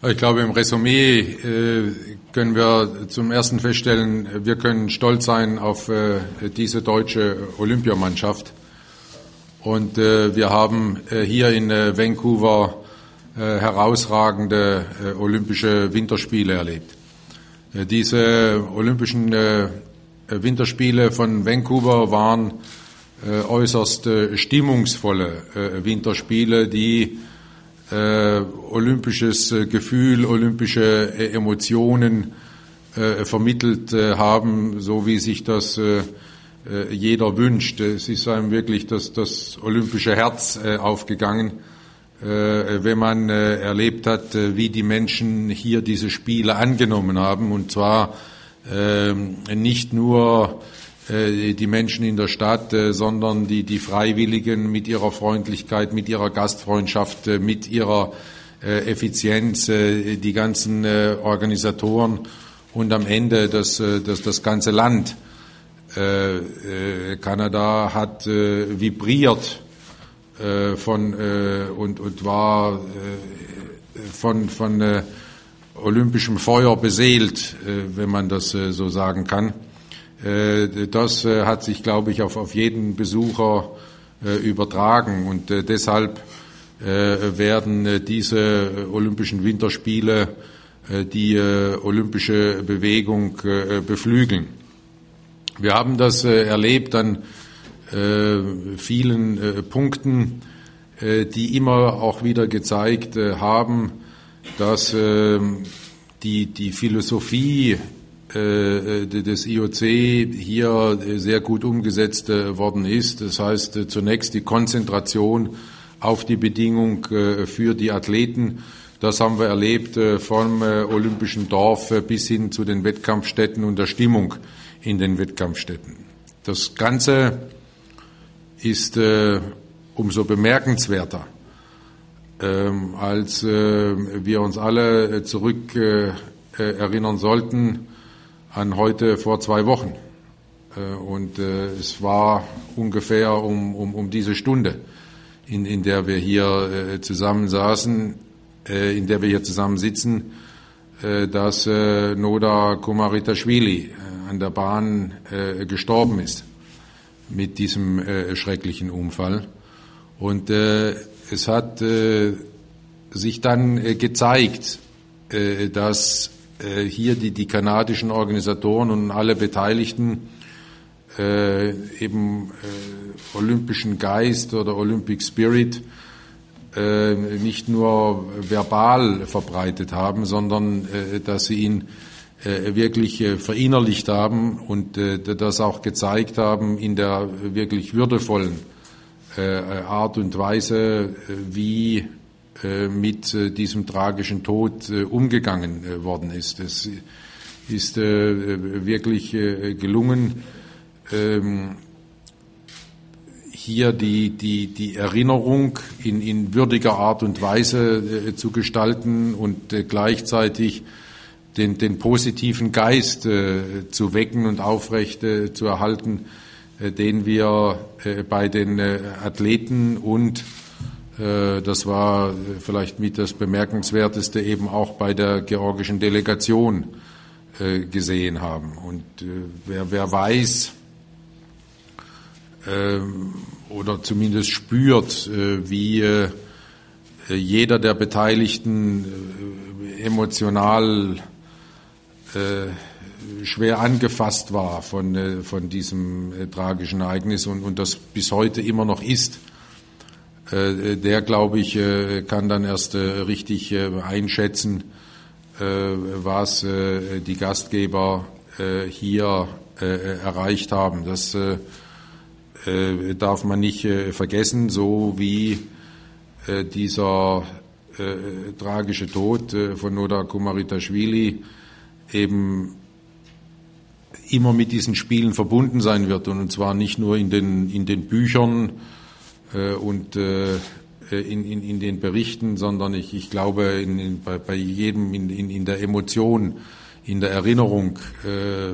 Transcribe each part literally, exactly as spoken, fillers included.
Ich glaube, im Resümee äh, können wir zum Ersten feststellen, wir können stolz sein auf äh, diese deutsche Olympiamannschaft. Und äh, wir haben äh, hier in äh, Vancouver äh, herausragende äh, olympische Winterspiele erlebt. Äh, diese olympischen äh, Winterspiele von Vancouver waren äh, äußerst äh, stimmungsvolle äh, Winterspiele, die Äh, olympisches äh, Gefühl, olympische äh, Emotionen äh, vermittelt äh, haben, so wie sich das äh, äh, jeder wünscht. Es ist einem wirklich das, das olympische Herz äh, aufgegangen, äh, wenn man äh, erlebt hat, äh, wie die Menschen hier diese Spiele angenommen haben, und zwar äh, nicht nur die Menschen in der Stadt, sondern die, die Freiwilligen mit ihrer Freundlichkeit, mit ihrer Gastfreundschaft, mit ihrer Effizienz, die ganzen Organisatoren und am Ende das, das, das ganze Land. Kanada hat vibriert von, und, und war von, von olympischem Feuer beseelt, wenn man das so sagen kann. Das hat sich, glaube ich, auf, auf jeden Besucher übertragen, und deshalb werden diese Olympischen Winterspiele die olympische Bewegung beflügeln. Wir haben das erlebt an vielen Punkten, die immer auch wieder gezeigt haben, dass die, die Philosophie des I O C hier sehr gut umgesetzt worden ist. Das heißt, zunächst die Konzentration auf die Bedingung für die Athleten. Das haben wir erlebt vom olympischen Dorf bis hin zu den Wettkampfstätten und der Stimmung in den Wettkampfstätten. Das Ganze ist umso bemerkenswerter, als wir uns alle zurück erinnern sollten an heute vor zwei Wochen. Und es war ungefähr um, um, um diese Stunde, in, in der wir hier zusammen saßen, in der wir hier zusammen sitzen, dass Noda Kumaritashvili an der Bahn gestorben ist mit diesem schrecklichen Unfall. Und es hat sich dann gezeigt, dass hier die, die kanadischen Organisatoren und alle Beteiligten äh, eben äh, olympischen Geist oder Olympic Spirit äh, nicht nur verbal verbreitet haben, sondern äh, dass sie ihn äh, wirklich äh, verinnerlicht haben und äh, das auch gezeigt haben in der wirklich würdevollen äh, Art und Weise, äh, wie mit diesem tragischen Tod umgegangen worden ist. Es ist wirklich gelungen, hier die, die, die Erinnerung in, in würdiger Art und Weise zu gestalten und gleichzeitig den, den positiven Geist zu wecken und aufrecht zu erhalten, den wir bei den Athleten und das war vielleicht mit das Bemerkenswerteste eben auch bei der georgischen Delegation gesehen haben. Und wer, wer weiß oder zumindest spürt, wie jeder der Beteiligten emotional schwer angefasst war von, von diesem tragischen Ereignis und, und das bis heute immer noch ist, der, glaube ich, kann dann erst richtig einschätzen, was die Gastgeber hier erreicht haben. Das darf man nicht vergessen, so wie dieser tragische Tod von Noda Kumaritashvili eben immer mit diesen Spielen verbunden sein wird, und zwar nicht nur in den, in den Büchern und äh, in, in, in den Berichten, sondern ich, ich glaube, in, in, bei, bei jedem in, in, in der Emotion, in der Erinnerung äh,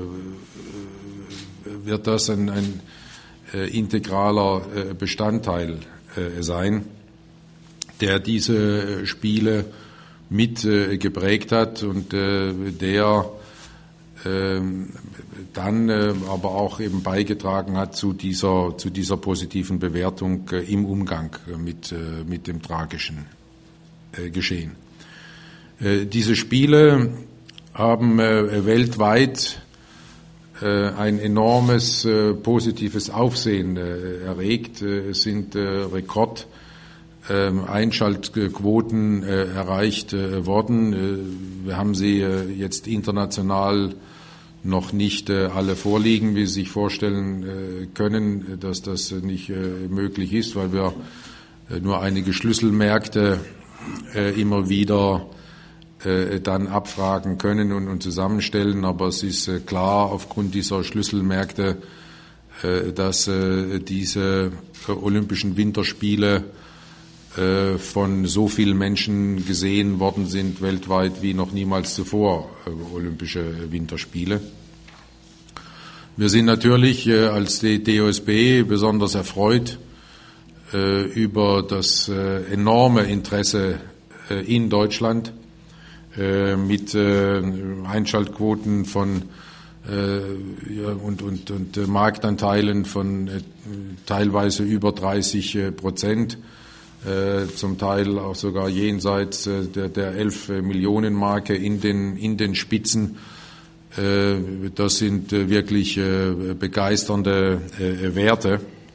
wird das ein, ein äh, integraler äh, Bestandteil äh, sein, der diese Spiele mit äh, geprägt hat und äh, der äh, dann äh, aber auch eben beigetragen hat zu dieser, zu dieser positiven Bewertung äh, im Umgang mit, äh, mit dem tragischen äh, Geschehen. Äh, diese Spiele haben äh, weltweit äh, ein enormes äh, positives Aufsehen äh, erregt. Äh, es sind äh, Rekord äh, Einschaltquoten äh, erreicht äh, worden. Äh, wir haben sie äh, jetzt international noch nicht äh, alle vorliegen, wie Sie sich vorstellen äh, können, dass das äh, nicht äh, möglich ist, weil wir äh, nur einige Schlüsselmärkte äh, immer wieder äh, dann abfragen können und, und zusammenstellen. Aber es ist äh, klar aufgrund dieser Schlüsselmärkte, äh, dass äh, diese äh, Olympischen Winterspiele äh, von so vielen Menschen gesehen worden sind weltweit wie noch niemals zuvor äh, Olympische Winterspiele. Wir sind natürlich äh, als D O S B besonders erfreut äh, über das äh, enorme Interesse äh, in Deutschland äh, mit äh, Einschaltquoten von äh, ja, und, und, und äh, Marktanteilen von äh, teilweise über dreißig Prozent. Äh, zum Teil auch sogar jenseits äh, der, der elf Millionen Marke in den, in den Spitzen. Äh, das sind äh, wirklich äh, begeisternde äh, Werte.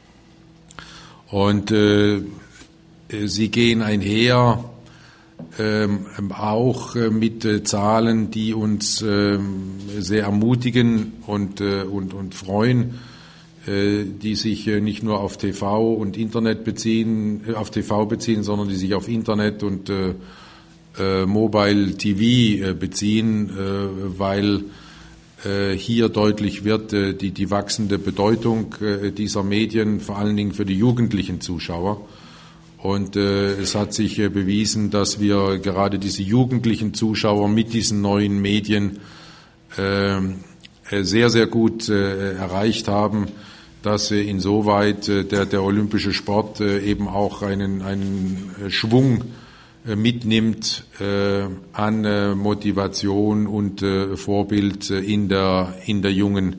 Und äh, sie gehen einher äh, auch äh, mit äh, Zahlen, die uns äh, sehr ermutigen und, äh, und, und freuen, die sich nicht nur auf T V und Internet beziehen, auf T V beziehen, sondern die sich auf Internet und äh, Mobile T V beziehen, äh, weil äh, hier deutlich wird äh, die, die wachsende Bedeutung äh, dieser Medien, vor allen Dingen für die jugendlichen Zuschauer. Und äh, es hat sich äh, bewiesen, dass wir gerade diese jugendlichen Zuschauer mit diesen neuen Medien äh, sehr, sehr gut äh, erreicht haben, dass insoweit der, der olympische Sport eben auch einen, einen Schwung mitnimmt an Motivation und Vorbild in der, in der jungen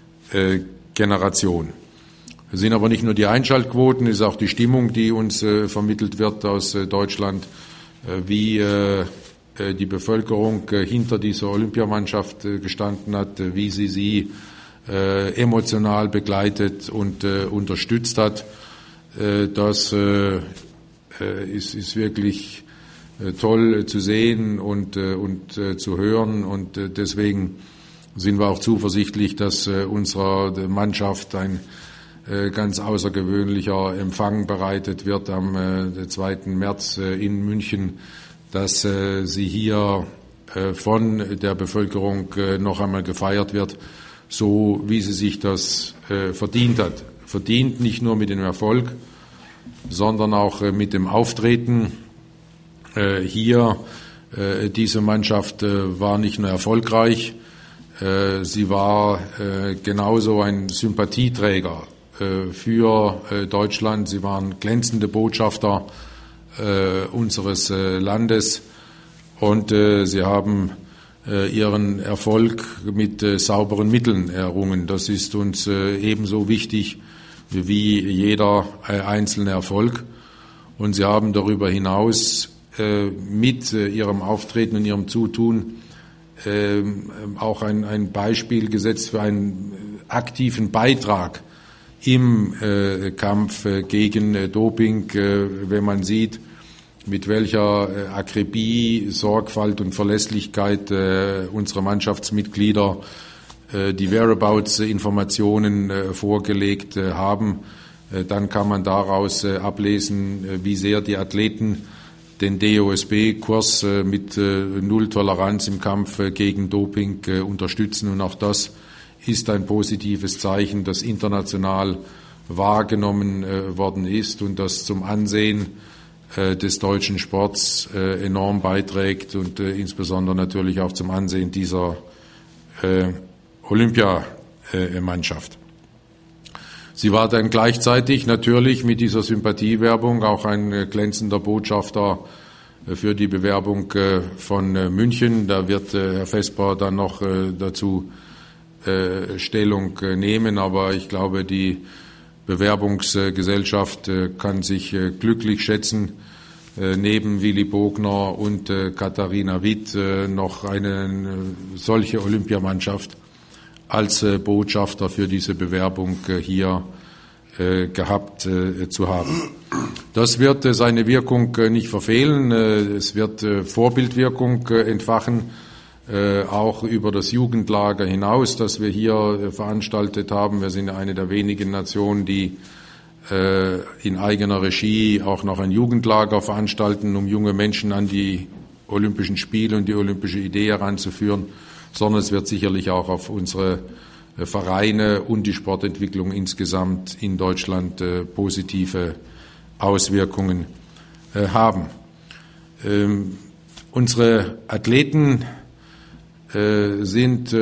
Generation. Es sind aber nicht nur die Einschaltquoten, es ist auch die Stimmung, die uns vermittelt wird aus Deutschland, wie die Bevölkerung hinter dieser Olympiamannschaft gestanden hat, wie sie sie Äh, emotional begleitet und äh, unterstützt hat. Äh, das äh, ist, ist wirklich äh, toll äh, zu sehen und, äh, und äh, zu hören. Und äh, deswegen sind wir auch zuversichtlich, dass äh, unserer Mannschaft ein äh, ganz außergewöhnlicher Empfang bereitet wird am äh, zweiten März äh, in München, dass äh, sie hier äh, von der Bevölkerung äh, noch einmal gefeiert wird, so wie sie sich das äh, verdient hat. Verdient nicht nur mit dem Erfolg, sondern auch äh, mit dem Auftreten. Äh, hier, äh, diese Mannschaft äh, war nicht nur erfolgreich, äh, sie war äh, genauso ein Sympathieträger äh, für äh, Deutschland. Sie waren glänzende Botschafter äh, unseres äh, Landes und äh, sie haben ihren Erfolg mit äh, sauberen Mitteln errungen. Das ist uns äh, ebenso wichtig wie jeder äh, einzelne Erfolg. Und sie haben darüber hinaus äh, mit äh, ihrem Auftreten und ihrem Zutun äh, auch ein, ein Beispiel gesetzt für einen aktiven Beitrag im äh, Kampf äh, gegen äh, Doping, äh, wenn man sieht, mit welcher äh, Akribie, Sorgfalt und Verlässlichkeit äh, unsere Mannschaftsmitglieder äh, die Whereabouts-Informationen äh, vorgelegt äh, haben, äh, dann kann man daraus äh, ablesen, äh, wie sehr die Athleten den D O S B-Kurs äh, mit äh, Null Toleranz im Kampf äh, gegen Doping äh, unterstützen. Und auch das ist ein positives Zeichen, das international wahrgenommen äh, worden ist und das zum Ansehen des deutschen Sports äh, enorm beiträgt und äh, insbesondere natürlich auch zum Ansehen dieser äh, Olympiamannschaft. Äh, Sie war dann gleichzeitig natürlich mit dieser Sympathiewerbung auch ein äh, glänzender Botschafter für die Bewerbung von München. Da wird Herr Vesper dann noch dazu Stellung nehmen, aber ich glaube, die Bewerbungsgesellschaft kann sich glücklich schätzen, neben Willy Bogner und Katharina Witt noch eine solche Olympiamannschaft als Botschafter für diese Bewerbung hier gehabt zu haben. Das wird seine Wirkung nicht verfehlen. Es wird Vorbildwirkung entfachen, auch über das Jugendlager hinaus, das wir hier veranstaltet haben. Wir sind eine der wenigen Nationen, die in eigener Regie auch noch ein Jugendlager veranstalten, um junge Menschen an die Olympischen Spiele und die olympische Idee heranzuführen, sondern es wird sicherlich auch auf unsere Vereine und die Sportentwicklung insgesamt in Deutschland positive Auswirkungen haben. Unsere Athleten sind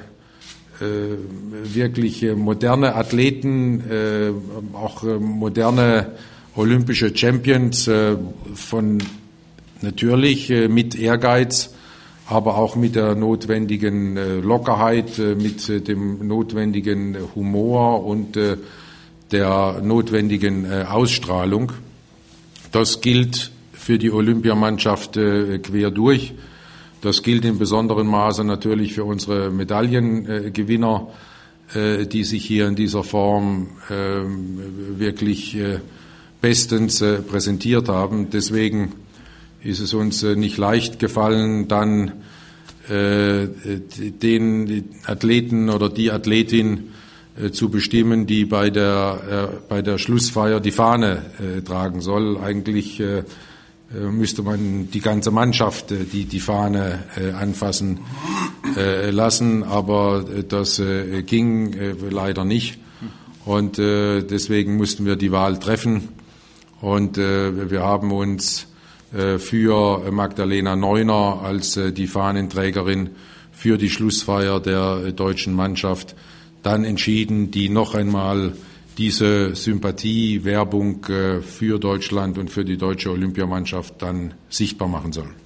wirklich moderne Athleten, auch moderne olympische Champions, von natürlich mit Ehrgeiz, aber auch mit der notwendigen Lockerheit, mit dem notwendigen Humor und der notwendigen Ausstrahlung. Das gilt für die Olympiamannschaft quer durch. Das gilt in besonderem Maße natürlich für unsere Medaillengewinner, die sich hier in dieser Form wirklich bestens präsentiert haben. Deswegen ist es uns nicht leicht gefallen, dann den Athleten oder die Athletin zu bestimmen, die bei der, bei der Schlussfeier die Fahne tragen soll. Eigentlich müsste man die ganze Mannschaft die die Fahne anfassen lassen, aber das ging leider nicht und deswegen mussten wir die Wahl treffen und wir haben uns für Magdalena Neuner als die Fahnenträgerin für die Schlussfeier der deutschen Mannschaft dann entschieden, die noch einmal diese Sympathie, Werbung für Deutschland und für die deutsche Olympiamannschaft dann sichtbar machen soll.